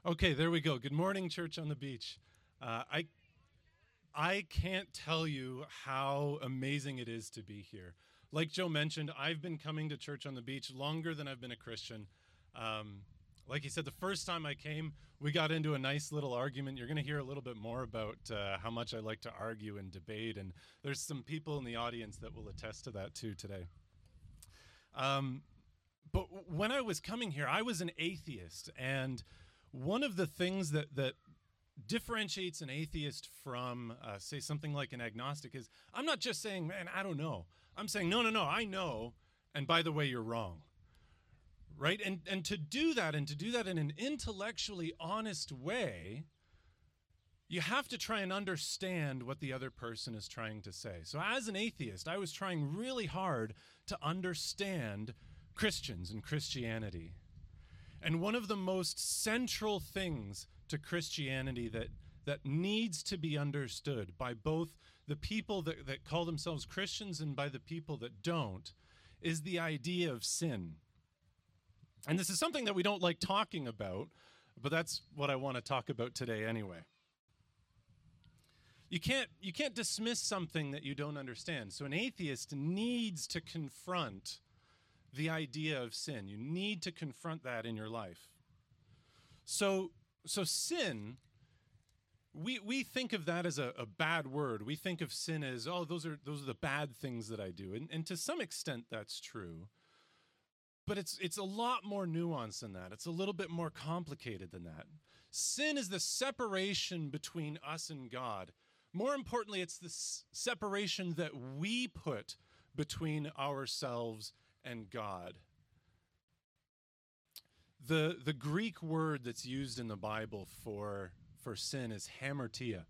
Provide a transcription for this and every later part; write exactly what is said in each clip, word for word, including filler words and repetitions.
Okay, there we go. Good morning, Church on the Beach. Uh, I I can't tell you how amazing it is to be here. Like Joe mentioned, I've been coming to Church on the Beach longer than I've been a Christian. Um, like he said, the first time I came, we got into a nice little argument. You're going to hear a little bit more about uh, how much I like to argue and debate, and there's some people in the audience that will attest to that too today. Um, but when I was coming here, I was an atheist, and one of the things that that differentiates an atheist from, uh, say, something like an agnostic is I'm not just saying, man, I don't know. I'm saying, no, no, no, I know, and by the way, you're wrong, right? And and to do that, and to do that in an intellectually honest way, you have to try and understand what the other person is trying to say. So as an atheist, I was trying really hard to understand Christians and Christianity. And one of the most central things to Christianity that, that needs to be understood by both the people that, that call themselves Christians and by the people that don't is the idea of sin. And this is something that we don't like talking about, but that's what I want to talk about today anyway. You can't, you can't dismiss something that you don't understand. So an atheist needs to confront the idea of sin. You need to confront that in your life. So, so sin, we we think of that as a, a bad word. We think of sin as, oh, those are those are the bad things that I do. And, and to some extent that's true. But it's it's a lot more nuanced than that. It's a little bit more complicated than that. Sin is the separation between us and God. More importantly, it's the s- separation that we put between ourselves and God. The, the Greek word that's used in the Bible for, for sin is hamartia.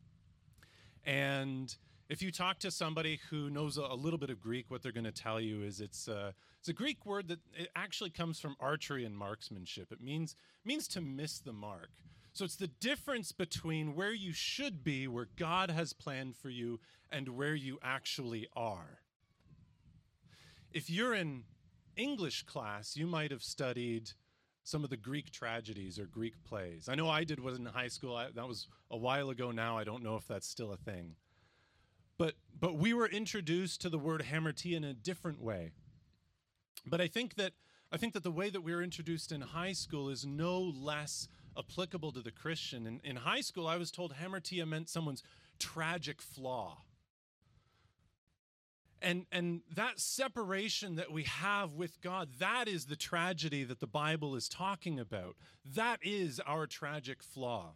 And if you talk to somebody who knows a, a little bit of Greek, what they're going to tell you is it's, uh, it's a Greek word that it actually comes from archery and marksmanship. It means, means to miss the mark. So it's the difference between where you should be, where God has planned for you, and where you actually are. If you're in English class, you might have studied some of the Greek tragedies or Greek plays. I know I did was in high school. I, that was a while ago now. I don't know if that's still a thing. But but we were introduced to the word hamartia in a different way. But I think that I think that the way that we were introduced in high school is no less applicable to the Christian. In, in high school, I was told hamartia meant someone's tragic flaw. And, and that separation that we have with God, that is the tragedy that the Bible is talking about. That is our tragic flaw.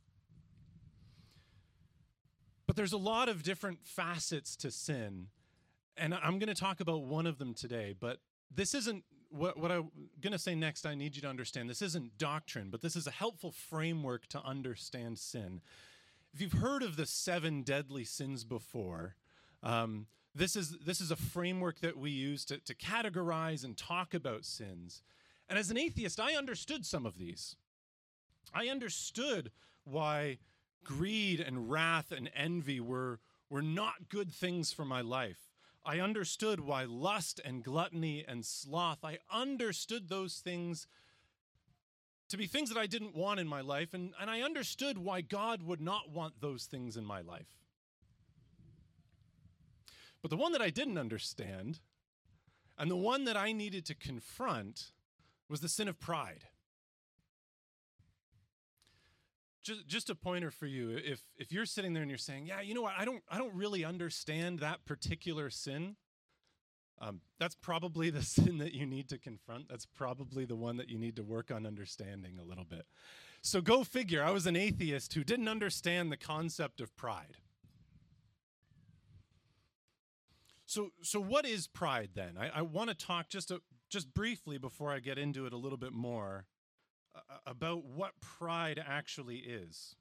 But there's a lot of different facets to sin, and I'm going to talk about one of them today, but this isn't, what, what I'm going to say next, I need you to understand, this isn't doctrine, but this is a helpful framework to understand sin. If you've heard of the seven deadly sins before, um, This is this is a framework that we use to, to categorize and talk about sins. And as an atheist, I understood some of these. I understood why greed and wrath and envy were, were not good things for my life. I understood why lust and gluttony and sloth, I understood those things to be things that I didn't want in my life, and, and I understood why God would not want those things in my life. But the one that I didn't understand, and the one that I needed to confront, was the sin of pride. Just, just a pointer for you. If if you're sitting there and you're saying, yeah, you know what, I don't I don't really understand that particular sin, um, that's probably the sin that you need to confront. That's probably the one that you need to work on understanding a little bit. So go figure, I was an atheist who didn't understand the concept of pride. So, so what is pride then? I, I want to talk just a, just briefly before I get into it a little bit more uh, about what pride actually is.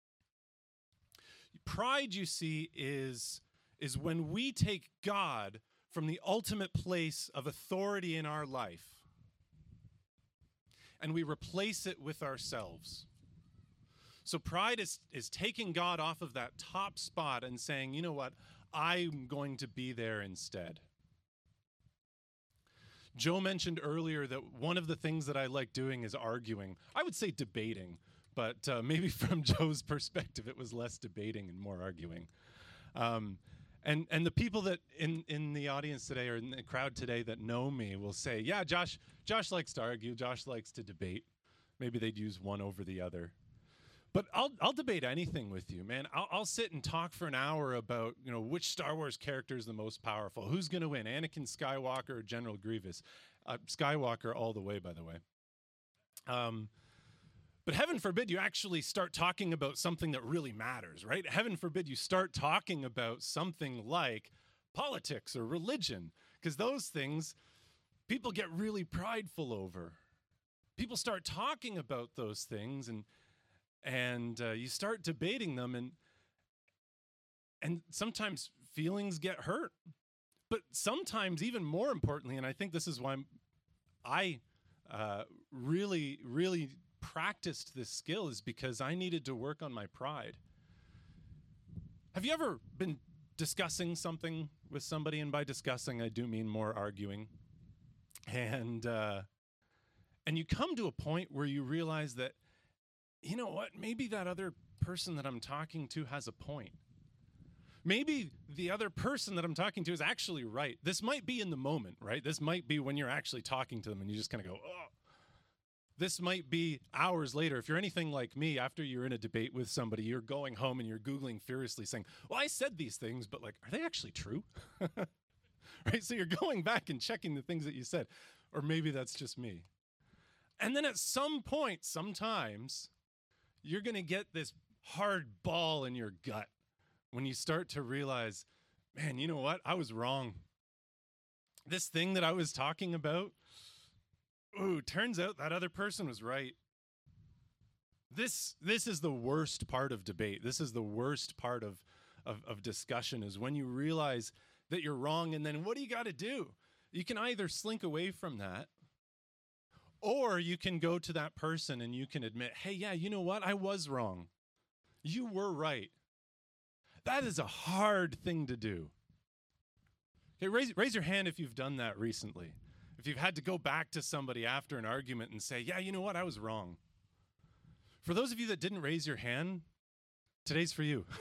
Pride, you see, is, is when we take God from the ultimate place of authority in our life and we replace it with ourselves. So pride is, is taking God off of that top spot and saying, you know what, I'm going to be there instead. Joe mentioned earlier that one of the things that I like doing is arguing. I would say debating, but uh, maybe from Joe's perspective, it was less debating and more arguing. Um, and and the people that in, in the audience today or in the crowd today that know me will say, yeah, Josh, Josh likes to argue. Josh likes to debate. Maybe they'd use one over the other. But I'll I'll debate anything with you, man. I'll, I'll sit and talk for an hour about, you know, which Star Wars character is the most powerful. Who's going to win, Anakin Skywalker or General Grievous? Uh, Skywalker all the way, by the way. Um, but heaven forbid you actually start talking about something that really matters, right? Heaven forbid you start talking about something like politics or religion, because those things people get really prideful over. People start talking about those things and And uh, you start debating them, and and sometimes feelings get hurt. But sometimes, even more importantly, and I think this is why I'm, I uh, really, really practiced this skill, is because I needed to work on my pride. Have you ever been discussing something with somebody? And by discussing, I do mean more arguing. And uh, and you come to a point where you realize that, you know what, maybe that other person that I'm talking to has a point. Maybe the other person that I'm talking to is actually right. This might be in the moment, right? This might be when you're actually talking to them and you just kind of go, oh. This might be hours later. If you're anything like me, after you're in a debate with somebody, you're going home and you're Googling furiously saying, well, I said these things, but like, are they actually true? Right? So you're going back and checking the things that you said. Or maybe that's just me. And then at some point, sometimes, you're going to get this hard ball in your gut when you start to realize, man, you know what? I was wrong. This thing that I was talking about, ooh, turns out that other person was right. This this is the worst part of debate. This is the worst part of, of, of discussion, is when you realize that you're wrong, and then what do you got to do? You can either slink away from that, or you can go to that person and you can admit, hey, yeah, you know what? I was wrong. You were right. That is a hard thing to do. Okay, raise, raise your hand if you've done that recently. If you've had to go back to somebody after an argument and say, yeah, you know what? I was wrong. For those of you that didn't raise your hand, today's for you.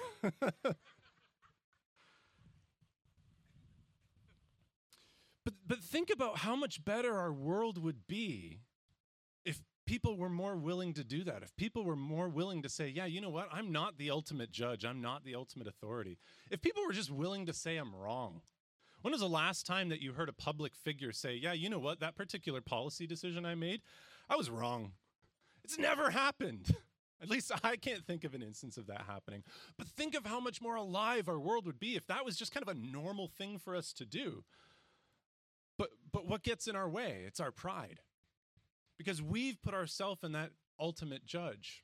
But, but think about how much better our world would be if people were more willing to do that, if people were more willing to say, yeah, you know what, I'm not the ultimate judge, I'm not the ultimate authority. If people were just willing to say I'm wrong. When was the last time that you heard a public figure say, yeah, you know what, that particular policy decision I made, I was wrong. It's never happened. At least I can't think of an instance of that happening. But think of how much more alive our world would be if that was just kind of a normal thing for us to do. But but what gets in our way? It's our pride. Because we've put ourselves in that ultimate judge.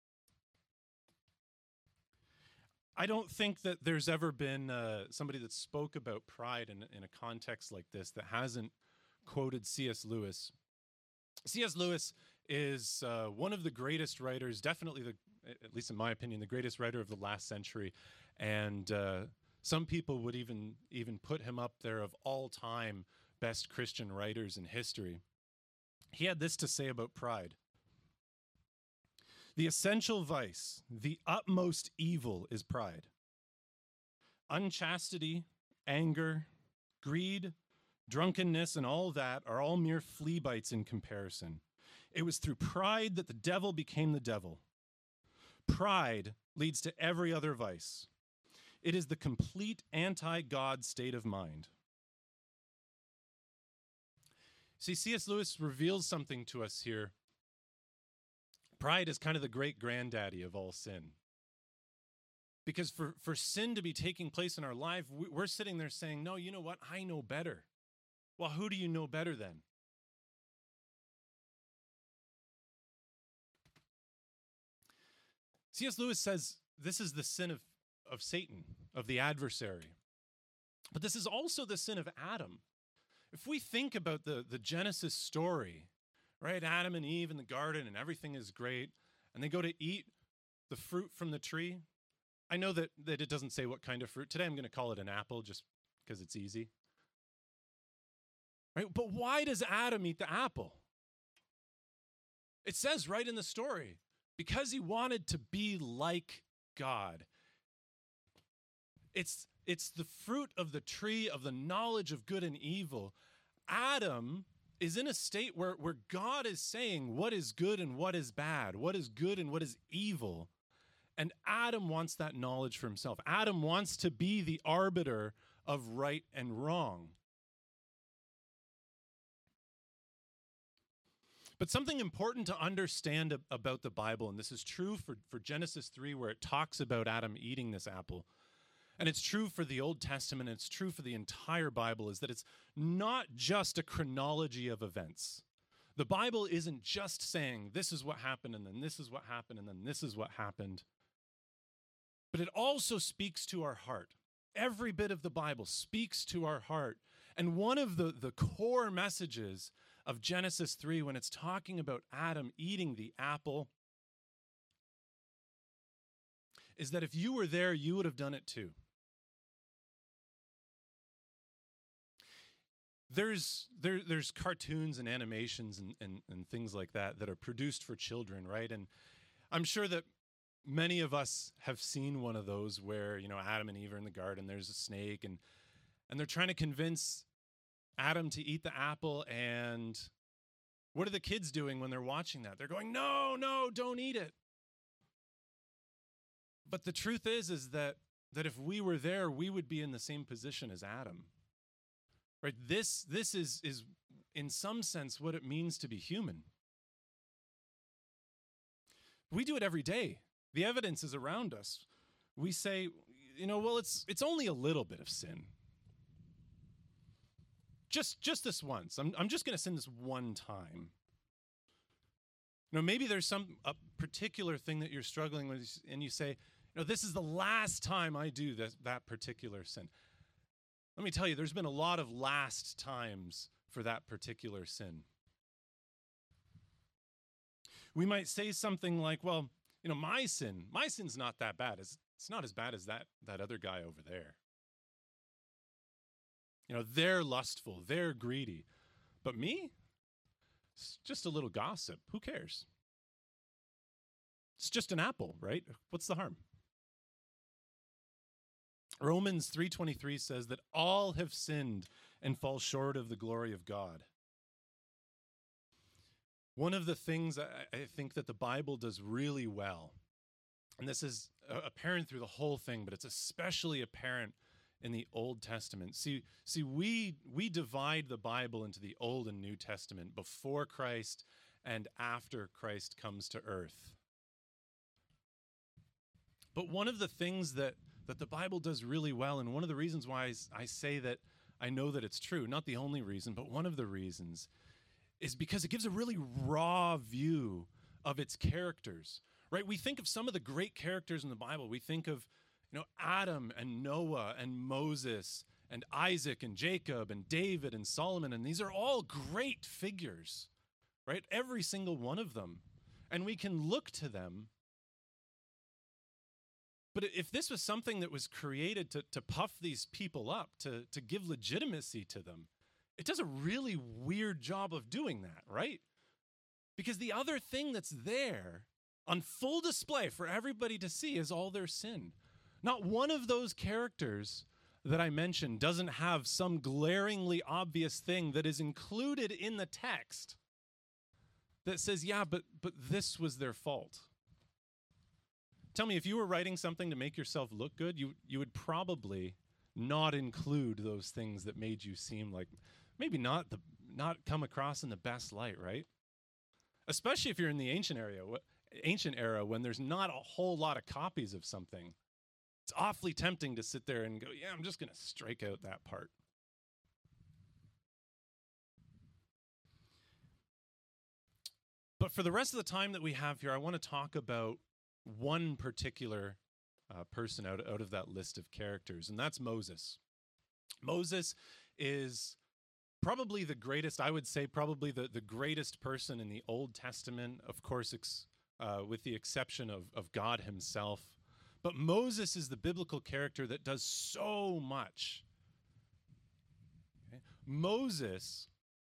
I don't think that there's ever been uh, somebody that spoke about pride in, in a context like this that hasn't quoted C S Lewis. C S Lewis is uh, one of the greatest writers, definitely, the, at least in my opinion, the greatest writer of the last century. And uh, some people would even, even put him up there of all time best Christian writers in history. He had this to say about pride. The essential vice, the utmost evil is pride. Unchastity, anger, greed, drunkenness, and all that are all mere flea bites in comparison. It was through pride that the devil became the devil. Pride leads to every other vice. It is the complete anti-God state of mind. See, C S Lewis reveals something to us here. Pride is kind of the great granddaddy of all sin. Because for, for sin to be taking place in our life, we're sitting there saying, no, you know what? I know better. Well, who do you know better than? C S Lewis says this is the sin of, of Satan, of the adversary. But this is also the sin of Adam. If we think about the, the Genesis story, right? Adam and Eve in the garden and everything is great, and they go to eat the fruit from the tree. I know that, that it doesn't say what kind of fruit. Today I'm going to call it an apple just because it's easy. Right? But why does Adam eat the apple? It says right in the story, because he wanted to be like God. It's, it's the fruit of the tree of the knowledge of good and evil. Adam is in a state where, where God is saying what is good and what is bad, what is good and what is evil. And Adam wants that knowledge for himself. Adam wants to be the arbiter of right and wrong. But something important to understand about the Bible, and this is true for, for Genesis three, where it talks about Adam eating this apple, and it's true for the Old Testament, and it's true for the entire Bible, is that it's not just a chronology of events. The Bible isn't just saying this is what happened, and then this is what happened, and then this is what happened. But it also speaks to our heart. Every bit of the Bible speaks to our heart. And one of the, the core messages of Genesis three, when it's talking about Adam eating the apple, is that if you were there, you would have done it too. There's there, there's cartoons and animations and, and, and things like that that are produced for children, right? And I'm sure that many of us have seen one of those where, you know, Adam and Eve are in the garden, there's a snake, and and they're trying to convince Adam to eat the apple, and what are the kids doing when they're watching that? They're going, no, no, don't eat it. But the truth is, is that, that if we were there, we would be in the same position as Adam. Right? This, this is, is, in some sense, what it means to be human. We do it every day. The evidence is around us. We say, you know, well, it's, it's only a little bit of sin. Just, just this once. I'm, I'm just going to sin this one time. You know, maybe there's some a particular thing that you're struggling with, and you say, you know, this is the last time I do this, that particular sin. Let me tell you, there's been a lot of last times for that particular sin. We might say something like, well, you know, my sin, my sin's not that bad. It's, it's not as bad as that, that other guy over there. You know, they're lustful, they're greedy. But me? It's just a little gossip. Who cares? It's just an apple, right? What's the harm? Romans three twenty-three says that all have sinned and fall short of the glory of God. One of the things I, I think that the Bible does really well, and this is apparent through the whole thing, but it's especially apparent in the Old Testament. See, see, we we divide the Bible into the Old and New Testament, before Christ and after Christ comes to earth. But one of the things that, that the Bible does really well, and one of the reasons why I, I say that I know that it's true, not the only reason, but one of the reasons, is because it gives a really raw view of its characters, right? We think of some of the great characters in the Bible. We think of, you know, Adam and Noah and Moses and Isaac and Jacob and David and Solomon, and these are all great figures, right? Every single one of them. And we can look to them. But if this was something that was created to, to puff these people up, to, to give legitimacy to them, it does a really weird job of doing that, right? Because the other thing that's there on full display for everybody to see is all their sin. Not one of those characters that I mentioned doesn't have some glaringly obvious thing that is included in the text that says, yeah, but but this was their fault. Tell me, if you were writing something to make yourself look good, you you would probably not include those things that made you seem like maybe not the not come across in the best light, right? Especially if you're in the ancient area, ancient era when there's not a whole lot of copies of something. It's awfully tempting to sit there and go, yeah, I'm just going to strike out that part. But for the rest of the time that we have here, I want to talk about one particular uh, person out, out of that list of characters, and that's Moses. Moses is probably the greatest, I would say probably the, the greatest person in the Old Testament, of course, ex, uh, with the exception of, of God himself. But Moses is the biblical character that does so much. Okay? Moses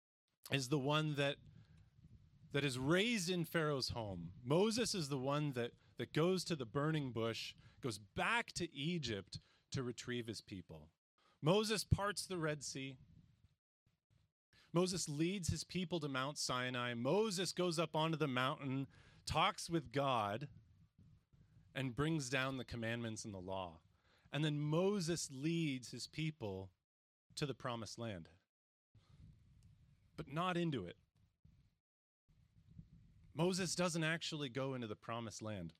is the one that that is raised in Pharaoh's home. Moses is the one that, that goes to the burning bush, goes back to Egypt to retrieve his people. Moses parts the Red Sea. Moses leads his people to Mount Sinai. Moses goes up onto the mountain, talks with God, and brings down the commandments and the law. And then Moses leads his people to the promised land, but not into it. Moses doesn't actually go into the promised land.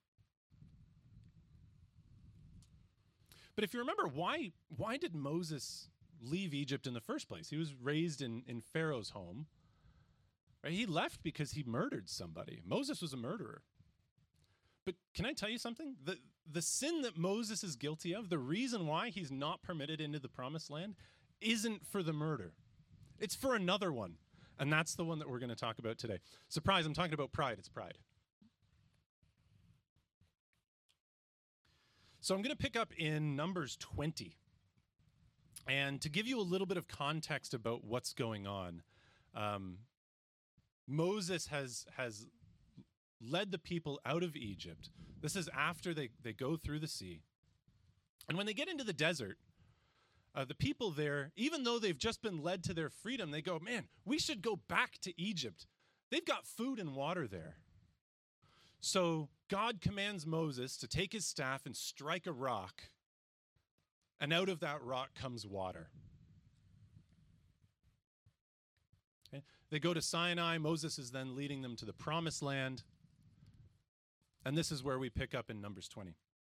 But if you remember, why, why did Moses leave Egypt in the first place? He was raised in, in Pharaoh's home. Right? He left because he murdered somebody. Moses was a murderer. But can I tell you something? The, the sin that Moses is guilty of, the reason why he's not permitted into the promised land, isn't for the murder. It's for another one. And that's the one that we're going to talk about today. Surprise, I'm talking about pride. It's pride. So I'm going to pick up in Numbers twenty. And to give you a little bit of context about what's going on, um, Moses has, has led the people out of Egypt. This is after they, they go through the sea. And when they get into the desert, Uh, the people there, even though they've just been led to their freedom, they go, man, we should go back to Egypt. They've got food and water there. So God commands Moses to take his staff and strike a rock, and out of that rock comes water. Okay? They go to Sinai. Moses is then leading them to the promised land. And this is where we pick up in Numbers twenty.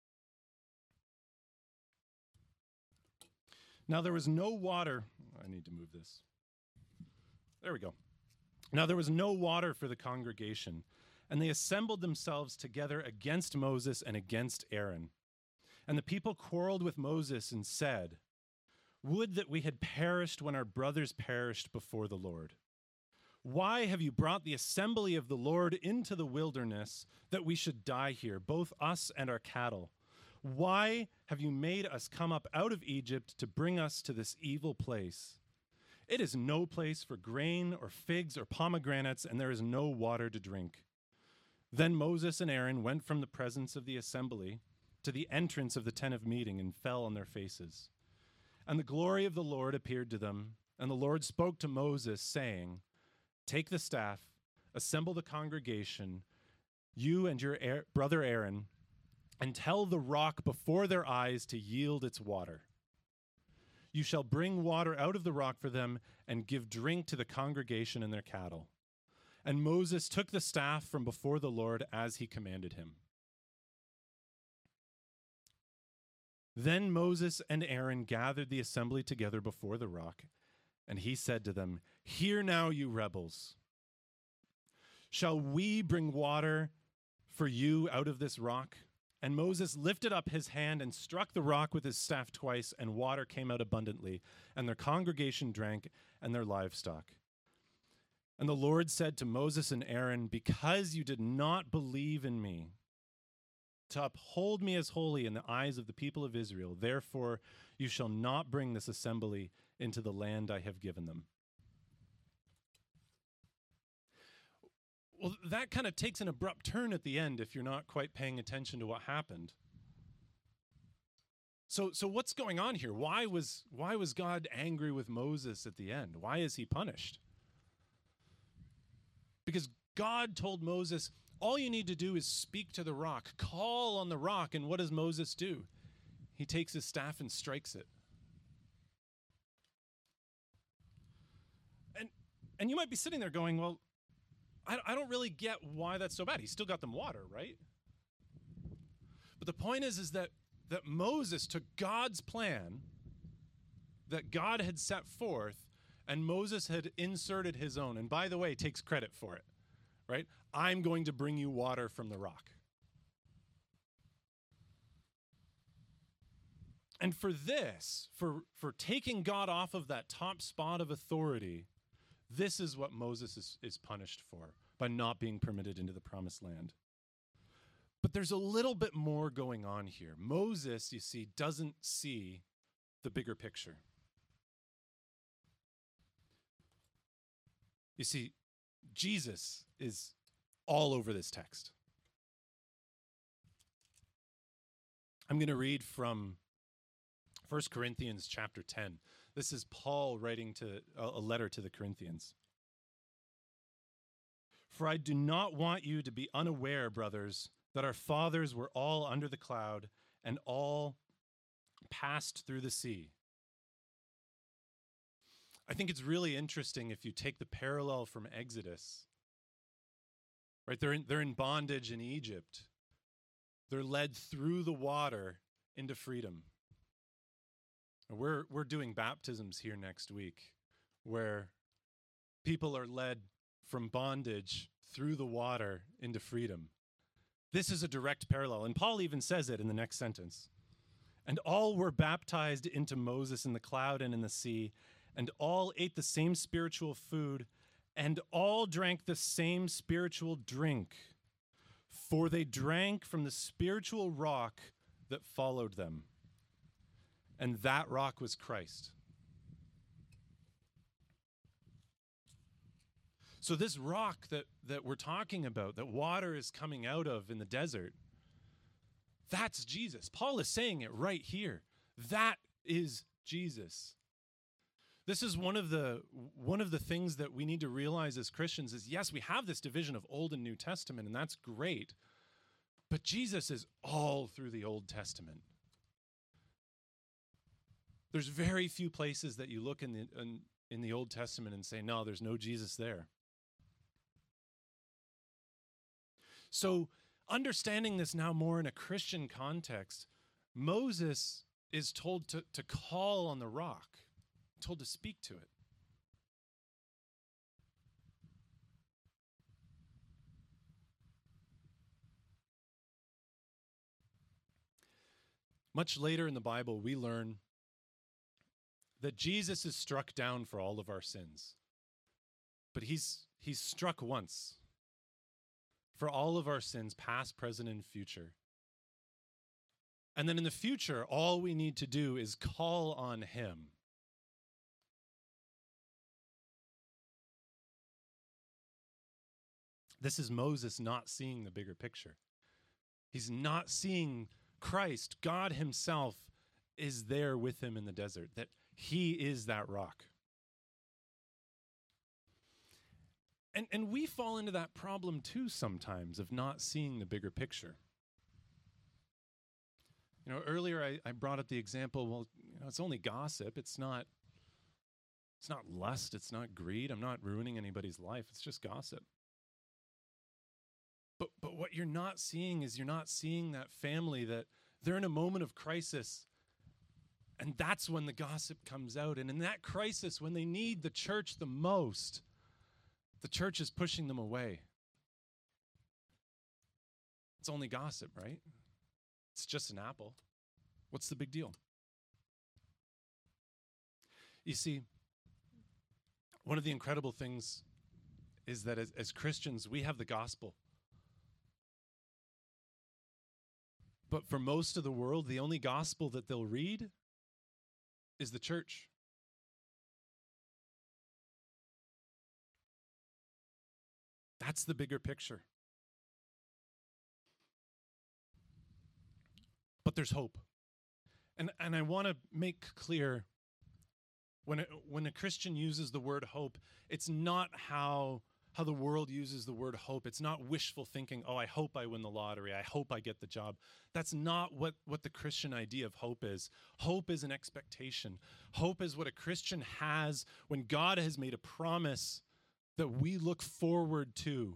Now there was no water. I need to move this. There we go. Now there was no water for the congregation, and they assembled themselves together against Moses and against Aaron. And the people quarreled with Moses and said, "Would that we had perished when our brothers perished before the Lord. Why have you brought the assembly of the Lord into the wilderness that we should die here, both us and our cattle? Why have you made us come up out of Egypt to bring us to this evil place? It is no place for grain or figs or pomegranates, and there is no water to drink." Then Moses and Aaron went from the presence of the assembly to the entrance of the tent of meeting and fell on their faces. And the glory of the Lord appeared to them, and the Lord spoke to Moses, saying, "Take the staff, assemble the congregation, you and your er- brother Aaron, and tell the rock before their eyes to yield its water. You shall bring water out of the rock for them and give drink to the congregation and their cattle." And Moses took the staff from before the Lord as he commanded him. Then Moses and Aaron gathered the assembly together before the rock, and he said to them, "Hear now, you rebels. Shall we bring water for you out of this rock?" And Moses lifted up his hand and struck the rock with his staff twice, and water came out abundantly, and their congregation drank, and their livestock. And the Lord said to Moses and Aaron, "Because you did not believe in me, to uphold me as holy in the eyes of the people of Israel, therefore you shall not bring this assembly into the land I have given them." Well, that kind of takes an abrupt turn at the end if you're not quite paying attention to what happened. So, so what's going on here? Why was, why was God angry with Moses at the end? Why is he punished? Because God told Moses, all you need to do is speak to the rock, call on the rock, and what does Moses do? He takes his staff and strikes it. And, and you might be sitting there going, well, I don't really get why that's so bad. He's still got them water, right? But the point is, is that, that Moses took God's plan that God had set forth, and Moses had inserted his own. And by the way, takes credit for it, right? I'm going to bring you water from the rock. And for this, for, for taking God off of that top spot of authority, this is what Moses is, is punished for, by not being permitted into the promised land. But there's a little bit more going on here. Moses, you see, doesn't see the bigger picture. You see, Jesus is all over this text. I'm going to read from First Corinthians chapter ten. This is Paul writing to a letter to the Corinthians. For I do not want you to be unaware, brothers, that our fathers were all under the cloud and all passed through the sea. I think it's really interesting if you take the parallel from Exodus. Right, they're in, they're in bondage in Egypt. They're led through the water into freedom. We're we're doing baptisms here next week, where people are led from bondage through the water into freedom. This is a direct parallel, and Paul even says it in the next sentence. And all were baptized into Moses in the cloud and in the sea, and all ate the same spiritual food, and all drank the same spiritual drink, for they drank from the spiritual rock that followed them. And that rock was Christ. So this rock that, that we're talking about, that water is coming out of in the desert, that's Jesus. Paul is saying it right here. That is Jesus. This is one of the one of the things that we need to realize as Christians is, yes, we have this division of Old and New Testament, and that's great. But Jesus is all through the Old Testament. There's very few places that you look in the in, in the Old Testament and say, no, there's no Jesus there. So understanding this now more in a Christian context, Moses is told to, to call on the rock, told to speak to it. Much later in the Bible, we learn that Jesus is struck down for all of our sins. But he's he's struck once for all of our sins, past, present, and future. And then in the future, all we need to do is call on him. This is Moses not seeing the bigger picture. He's not seeing Christ, God himself, is there with him in the desert, that he is that rock. And, and we fall into that problem too sometimes of not seeing the bigger picture. You know, earlier I, I brought up the example, well, you know, it's only gossip. It's not, it's not lust. It's not greed. I'm not ruining anybody's life. It's just gossip. But but what you're not seeing is you're not seeing that family that they're in a moment of crisis. And that's when the gossip comes out. And in that crisis, when they need the church the most, the church is pushing them away. It's only gossip, right? It's just an apple. What's the big deal? You see, one of the incredible things is that as, as Christians, we have the gospel. But for most of the world, the only gospel that they'll read is the church. That's the bigger picture. But there's hope. And and I want to make clear, when it, when a Christian uses the word hope, it's not how how the world uses the word hope. It's not wishful thinking, oh, I hope I win the lottery. I hope I get the job. That's not what, what the Christian idea of hope is. Hope is an expectation. Hope is what a Christian has when God has made a promise that we look forward to.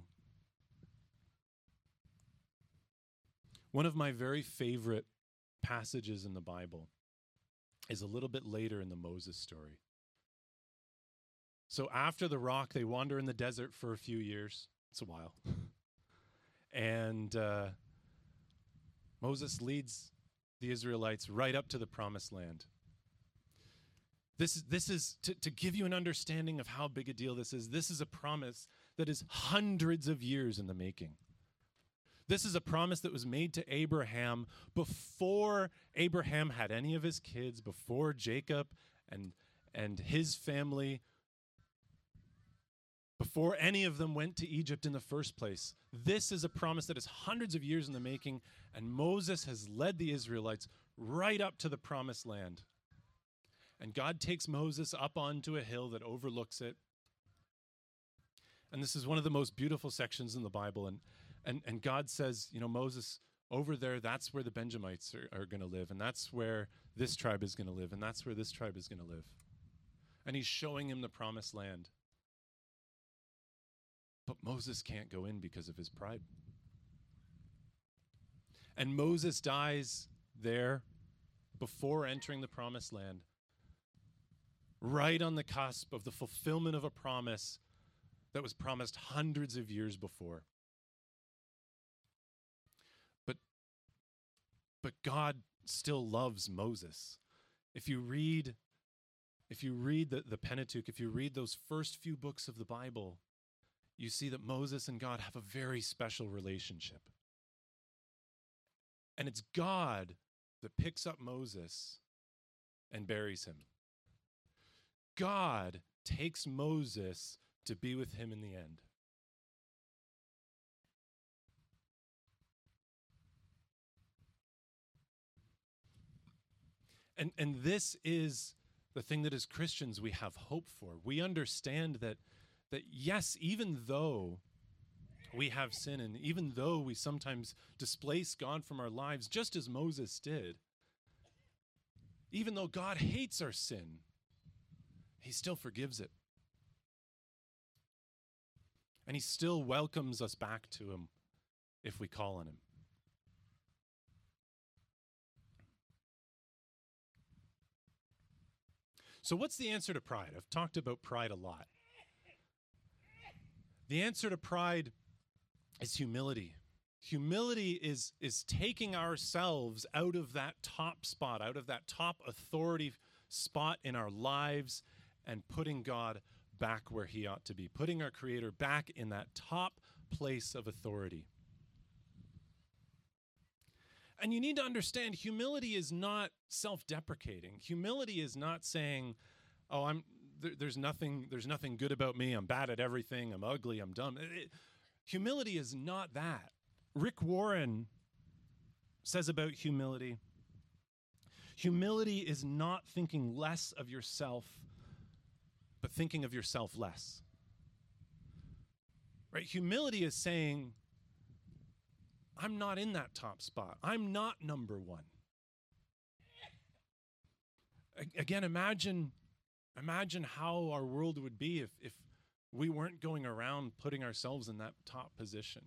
One of my very favorite passages in the Bible is a little bit later in the Moses story. So after the rock, they wander in the desert for a few years. It's a while. and uh, Moses leads the Israelites right up to the promised land. This is, this is to, to give you an understanding of how big a deal this is. This is a promise that is hundreds of years in the making. This is a promise that was made to Abraham before Abraham had any of his kids, before Jacob and, and his family before any of them went to Egypt in the first place. This is a promise that is hundreds of years in the making, and Moses has led the Israelites right up to the promised land. And God takes Moses up onto a hill that overlooks it. And this is one of the most beautiful sections in the Bible. And and, and God says, you know, Moses, over there, that's where the Benjamites are, are going to live. And that's where this tribe is going to live. And that's where this tribe is going to live. And he's showing him the promised land. But Moses can't go in because of his pride. And Moses dies there before entering the promised land, right on the cusp of the fulfillment of a promise that was promised hundreds of years before. But, but God still loves Moses. If you read, if you read the, the Pentateuch, if you read those first few books of the Bible, you see that Moses and God have a very special relationship. And it's God that picks up Moses and buries him. God takes Moses to be with him in the end. And, and this is the thing that as Christians we have hope for. We understand that, that yes, even though we have sin, and even though we sometimes displace God from our lives, just as Moses did, even though God hates our sin, he still forgives it. And he still welcomes us back to him if we call on him. So what's the answer to pride? I've talked about pride a lot. The answer to pride is humility. Humility is, is taking ourselves out of that top spot, out of that top authority spot in our lives, and putting God back where he ought to be, putting our Creator back in that top place of authority. And you need to understand, humility is not self-deprecating. Humility is not saying, oh, I'm there, there's nothing there's nothing good about me. I'm bad at everything. I'm ugly. I'm dumb. It, it, humility is not that. Rick Warren says about humility, humility is not thinking less of yourself, but thinking of yourself less. Right? Humility is saying, I'm not in that top spot. I'm not number one. Again, imagine, imagine how our world would be if, if we weren't going around putting ourselves in that top position.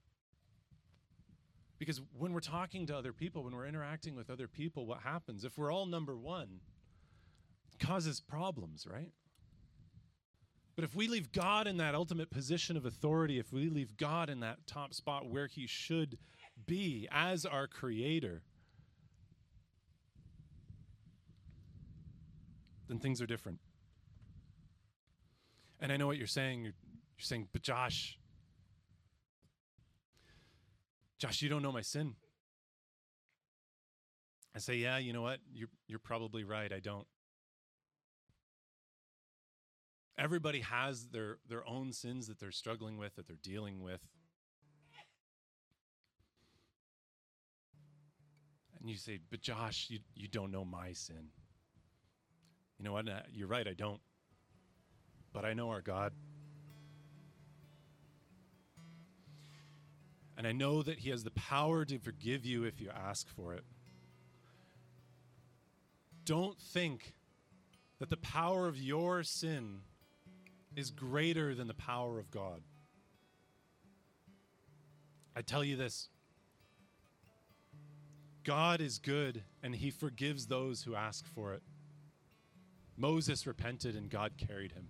Because when we're talking to other people, when we're interacting with other people, what happens? If we're all number one, it causes problems, right? But if we leave God in that ultimate position of authority, if we leave God in that top spot where he should be as our Creator, then things are different. And I know what you're saying. You're, you're saying, but Josh, Josh, you don't know my sin. I say, yeah, you know what? You're, you're probably right. I don't. Everybody has their, their own sins that they're struggling with, that they're dealing with. And you say, but Josh, you, you don't know my sin. You know what? You're right, I don't. But I know our God. And I know that he has the power to forgive you if you ask for it. Don't think that the power of your sin is greater than the power of God. I tell you this, God is good and he forgives those who ask for it. Moses repented and God carried him.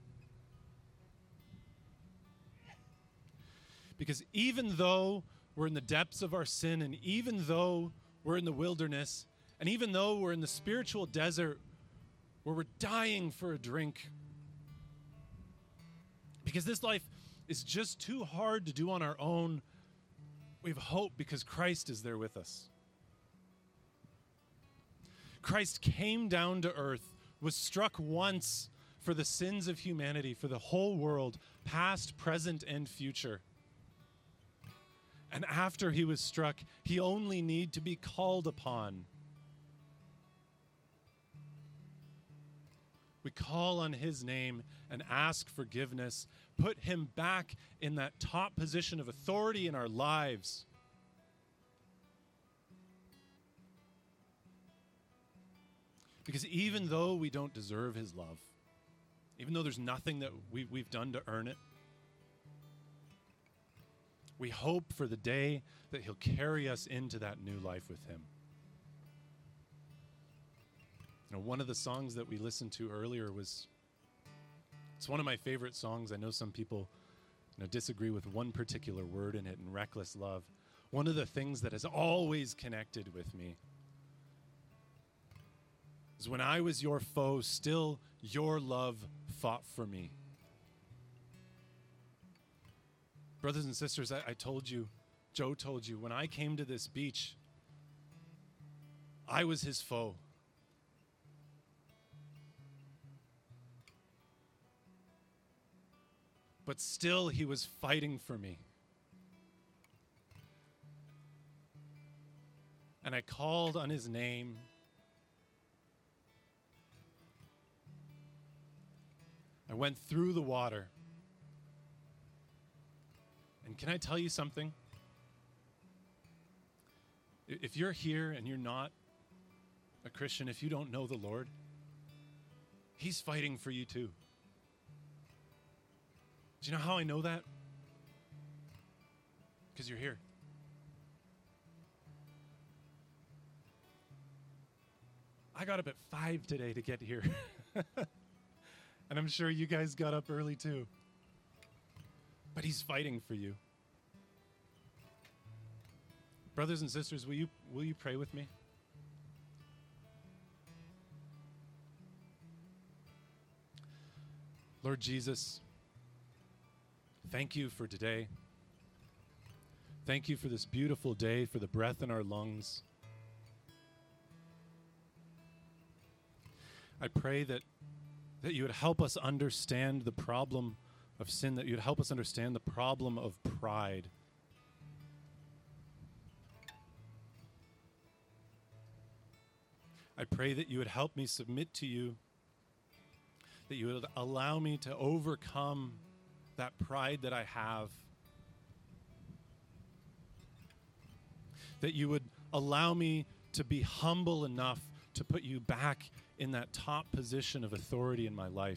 Because even though we're in the depths of our sin, and even though we're in the wilderness, and even though we're in the spiritual desert where we're dying for a drink, because this life is just too hard to do on our own, we have hope because Christ is there with us. Christ came down to earth, was struck once for the sins of humanity, for the whole world, past, present, and future. And after he was struck, he only need to be called upon. We call on his name and ask forgiveness, put him back in that top position of authority in our lives. Because even though we don't deserve his love, even though there's nothing that we, we've done to earn it, we hope for the day that he'll carry us into that new life with him. You know, one of the songs that we listened to earlier was, it's one of my favorite songs. I know some people, you know, disagree with one particular word in it, in Reckless Love. One of the things that has always connected with me is when I was your foe, still your love fought for me. Brothers and sisters, I, I told you, Joe told you, when I came to this beach, I was his foe. But still, he was fighting for me. And I called on his name. I went through the water. And can I tell you something? If you're here and you're not a Christian, if you don't know the Lord, he's fighting for you too. Do you know how I know that? Because you're here. I got up at five today to get here. And I'm sure you guys got up early too. But he's fighting for you. Brothers and sisters, will you will you pray with me? Lord Jesus, thank you for today. Thank you for this beautiful day, for the breath in our lungs. I pray that, that you would help us understand the problem of sin, that you'd help us understand the problem of pride. I pray that you would help me submit to you, that you would allow me to overcome that pride that I have, that you would allow me to be humble enough to put you back in that top position of authority in my life,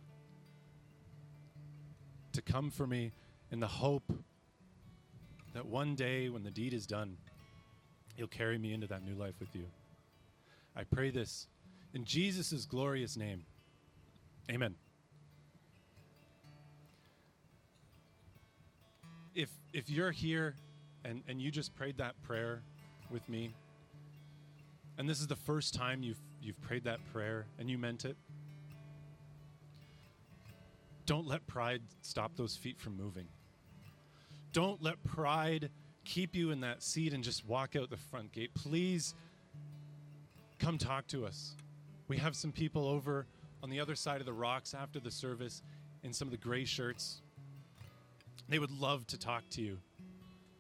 to come for me in the hope that one day when the deed is done, you'll carry me into that new life with you. I pray this in Jesus' glorious name. Amen. If if you're here and, and you just prayed that prayer with me, and this is the first time you've you've prayed that prayer and you meant it, don't let pride stop those feet from moving. Don't let pride keep you in that seat and just walk out the front gate. Please come talk to us. We have some people over on the other side of the rocks after the service in some of the gray shirts. They would love to talk to you.